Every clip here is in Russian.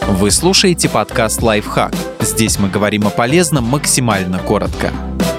Вы слушаете подкаст «Лайфхак». Здесь мы говорим о полезном максимально коротко.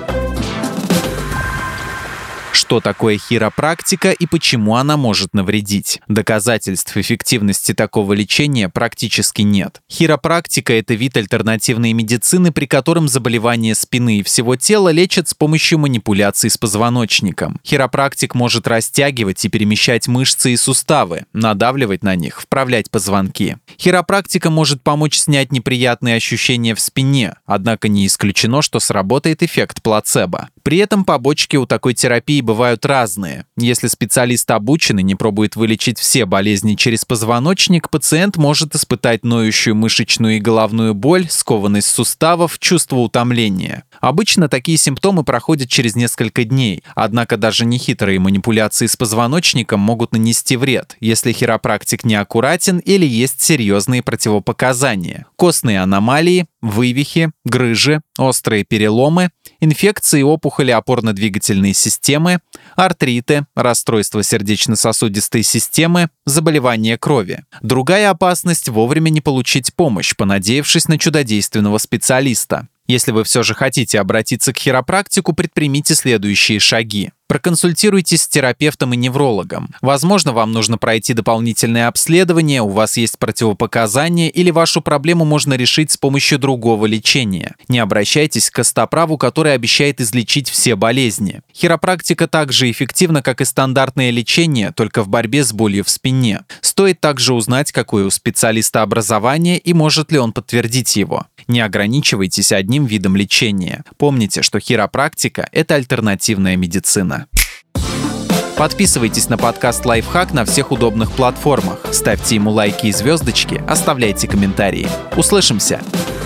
Что такое хиропрактика и почему она может навредить? Доказательств эффективности такого лечения практически нет. Хиропрактика – это вид альтернативной медицины, при котором заболевания спины и всего тела лечат с помощью манипуляций с позвоночником. Хиропрактик может растягивать и перемещать мышцы и суставы, надавливать на них, вправлять позвонки. Хиропрактика может помочь снять неприятные ощущения в спине, однако не исключено, что сработает эффект плацебо. При этом побочки у такой терапии бывают разные. Если специалист обучен и не пробует вылечить все болезни через позвоночник, пациент может испытать ноющую мышечную и головную боль, скованность суставов, чувство утомления. Обычно такие симптомы проходят через несколько дней, однако даже нехитрые манипуляции с позвоночником могут нанести вред, если хиропрактик неаккуратен или есть серьезные противопоказания. Костные аномалии, вывихи, грыжи, острые переломы, инфекции и опухоли опорно-двигательной системы, артриты, расстройства сердечно-сосудистой системы, заболевания крови. Другая опасность – вовремя не получить помощь, понадеявшись на чудодейственного специалиста. Если вы все же хотите обратиться к хиропрактику, предпримите следующие шаги. Проконсультируйтесь с терапевтом и неврологом. Возможно, вам нужно пройти дополнительное обследование, у вас есть противопоказания или вашу проблему можно решить с помощью другого лечения. Не обращайтесь к костоправу, который обещает излечить все болезни. Хиропрактика так же эффективна, как и стандартное лечение, только в борьбе с болью в спине. Стоит также узнать, какое у специалиста образование и может ли он подтвердить его. Не ограничивайтесь одним видом лечения. Помните, что хиропрактика – это альтернативная медицина. Подписывайтесь на подкаст «Лайфхак» на всех удобных платформах. Ставьте ему лайки и звездочки, оставляйте комментарии. Услышимся!